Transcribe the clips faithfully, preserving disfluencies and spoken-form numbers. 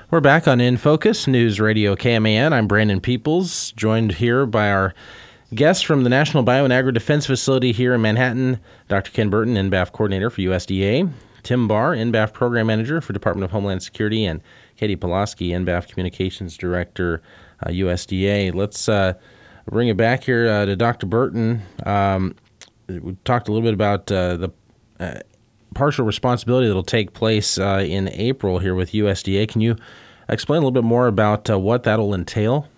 We're back on In Focus, News Radio K M A N. I'm Brandon Peoples, joined here by our guest from the National Bio and Agri-Defense Facility here in Manhattan, Doctor Ken Burton, N B A F Coordinator for U S D A, Tim Barr, N B A F Program Manager for Department of Homeland Security, and Katie Pulaski, N B A F Communications Director, uh, U S D A. Let's uh, bring it back here uh, to Doctor Burton. Um, we talked a little bit about uh, the uh, partial responsibility that will take place uh, in April here with U S D A. Can you explain a little bit more about uh, what that will entail?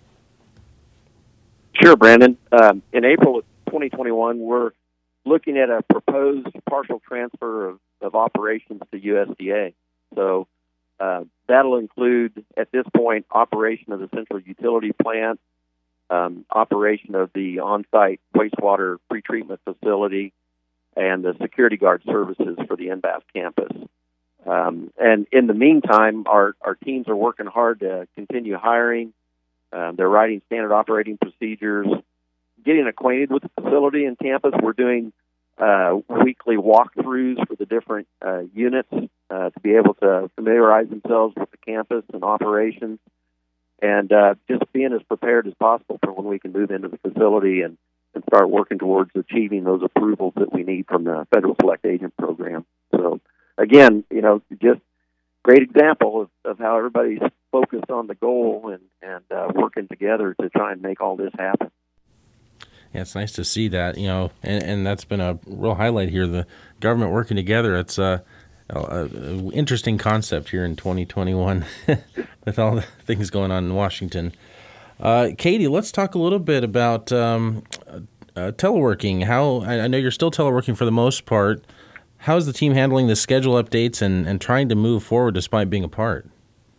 Sure, Brandon. Um, in April of twenty twenty-one, we're looking at a proposed partial transfer of, of operations to U S D A. So uh, that'll include, at this point, operation of the central utility plant, um, operation of the on-site wastewater pretreatment facility, and the security guard services for the N B A F campus. Um, and in the meantime, our, our teams are working hard to continue hiring. Um, they're writing standard operating procedures, getting acquainted with the facility and campus. We're doing uh, weekly walkthroughs for the different uh, units uh, to be able to familiarize themselves with the campus and operations, and uh, just being as prepared as possible for when we can move into the facility and and start working towards achieving those approvals that we need from the Federal Select Agent Program. So, again, you know, just great example of, of how everybody's focused on the goal and, and uh, working together to try and make all this happen. Yeah, it's nice to see that, you know, and, and that's been a real highlight here, the government working together. It's a, a, a interesting concept here in twenty twenty-one with all the things going on in Washington. Uh, Katie, let's talk a little bit about um, uh, teleworking. How I, I know you're still teleworking for the most part. How is the team handling the schedule updates and, and trying to move forward despite being apart?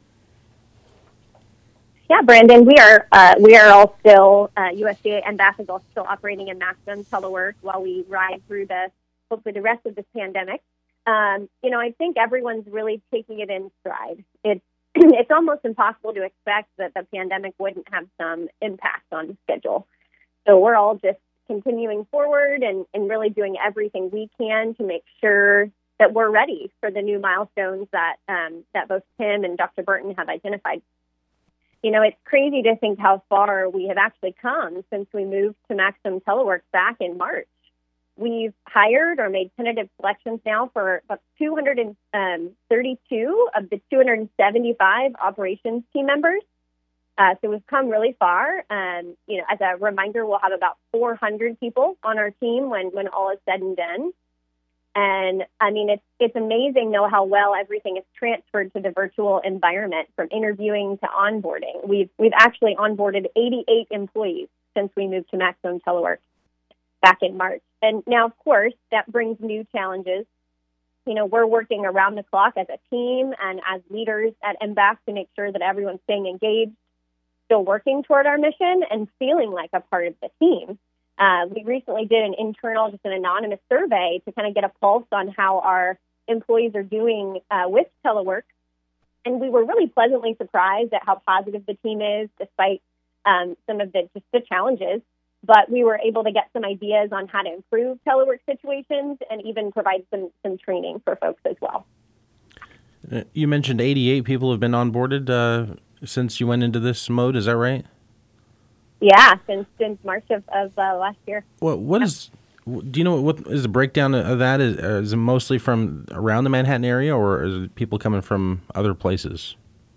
Yeah, Brandon, we are uh, we are all still uh, U S D A and N B A F is all still operating in maximum telework while we ride through the hopefully the rest of this pandemic. Um, you know, I think everyone's really taking it in stride. It's It's almost impossible to expect that the pandemic wouldn't have some impact on the schedule. So we're all just continuing forward and, and really doing everything we can to make sure that we're ready for the new milestones that um, that both Tim and Doctor Burton have identified. You know, it's crazy to think how far we have actually come since we moved to maximum telework back in March. We've hired or made tentative selections now for about two hundred thirty-two of the two hundred seventy-five operations team members. Uh, so we've come really far. Um, you know, as a reminder, we'll have about four hundred people on our team when, when all is said and done. And I mean, it's it's amazing, though, how well everything is transferred to the virtual environment, from interviewing to onboarding. We've we've actually onboarded eighty-eight employees since we moved to maximum telework back in March. And now, of course, that brings new challenges. You know, we're working around the clock as a team and as leaders at N B A F to make sure that everyone's staying engaged, still working toward our mission, and feeling like a part of the team. Uh, we recently did an internal, just an anonymous survey to kind of get a pulse on how our employees are doing uh, with telework. And we were really pleasantly surprised at how positive the team is, despite um, some of the just the challenges. But we were able to get some ideas on how to improve telework situations and even provide some, some training for folks as well. Uh, you mentioned eighty-eight people have been onboarded uh, since you went into this mode. Is that right? Yeah, since since March of, of uh, last year. Well, what is? Do you know what is the breakdown of that? Is, uh, is it mostly from around the Manhattan area, or is it people coming from other places?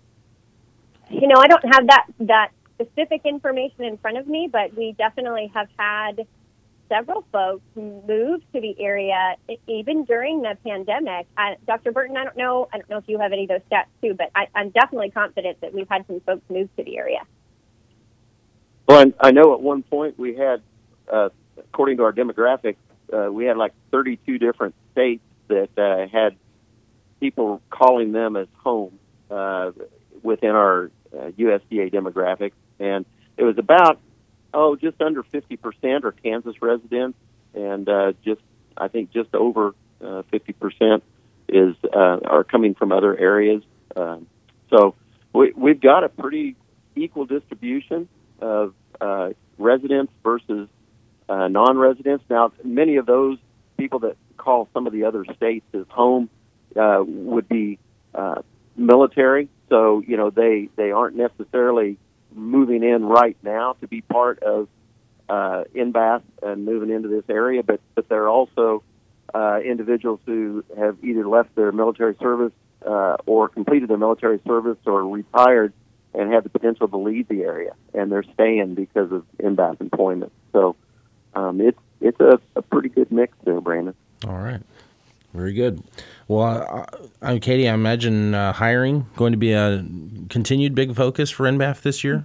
You know, I don't have that that. specific information in front of me, but we definitely have had several folks move to the area even during the pandemic. I, Doctor Burton, I don't know, I don't know if you have any of those stats too, but I, I'm definitely confident that we've had some folks move to the area. Well, I know at one point we had, uh, according to our demographics, uh, we had like thirty-two different states that uh, had people calling them as home uh, within our uh, U S D A demographics. And it was about, oh, just under fifty percent are Kansas residents, and uh, just, I think just over uh, fifty percent is uh, are coming from other areas. Um, so we, we've got a pretty equal distribution of uh, residents versus uh, non-residents. Now, many of those people that call some of the other states as home uh, would be uh, military. so, you know, they, they aren't necessarily moving in right now to be part of uh, N B A S and moving into this area, but, but they're also uh, individuals who have either left their military service uh, or completed their military service or retired and have the potential to lead the area, and they're staying because of N B A S employment. So um, it's it's a, a pretty good mix there, Brandon. All right. Very good. Well, uh, I'm Katie. I imagine uh, hiring going to be a continued big focus for N B A F this year?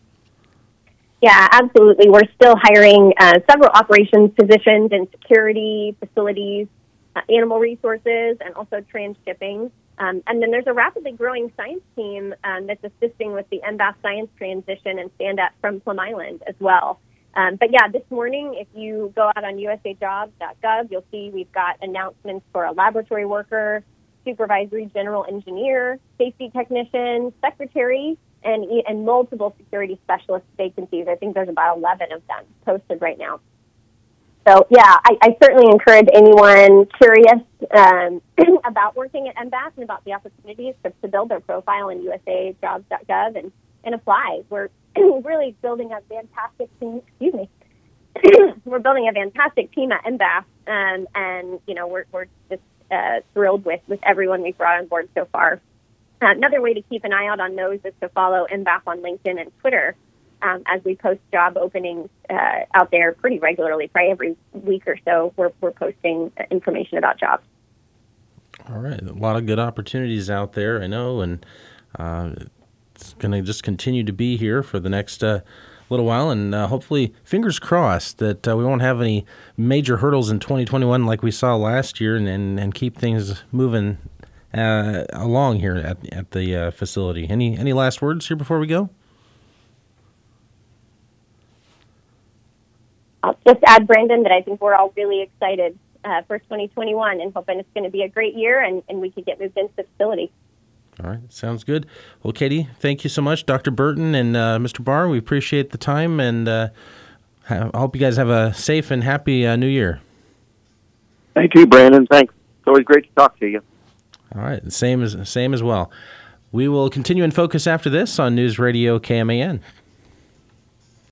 Yeah, absolutely. We're still hiring uh, several operations positions in security, facilities, uh, animal resources, and also transshipping. Um, and then there's a rapidly growing science team um, that's assisting with the N B A F science transition and stand-up from Plum Island as well. Um, but yeah, this morning, if you go out on U S A jobs dot gov, you'll see we've got announcements for a laboratory worker, supervisory general engineer, safety technician, secretary, and, and multiple security specialist vacancies. I think there's about eleven of them posted right now. So yeah, I, I certainly encourage anyone curious um, about working at N B A S and about the opportunities to, to build their profile in U S A jobs dot gov and, and apply. We're really building a fantastic team. Excuse me. We're building a fantastic team at N B A S, um, and you know we're we're just uh, thrilled with with everyone we've brought on board so far. Uh, another way to keep an eye out on those is to follow N B A S on LinkedIn and Twitter, um, as we post job openings uh, out there pretty regularly. Probably every week or so, we're we're posting information about jobs. All right, a lot of good opportunities out there, I know, and uh, it's going to just continue to be here for the next uh, little while, and uh, hopefully, fingers crossed that uh, we won't have any major hurdles in twenty twenty-one like we saw last year, and and, and keep things moving uh, along here at at the uh, facility. Any any last words here before we go? I'll just add, Brandon, that I think we're all really excited uh, for twenty twenty-one and hoping it's going to be a great year and, and we could get moved into the facility. All right, sounds good. Well, Katie, thank you so much, Doctor Burton and uh, Mister Barr. We appreciate the time, and uh, I hope you guys have a safe and happy uh, New Year. Thank you, Brandon. Thanks. It's always great to talk to you. All right, same as same as well. We will continue in focus after this on News Radio K M A N.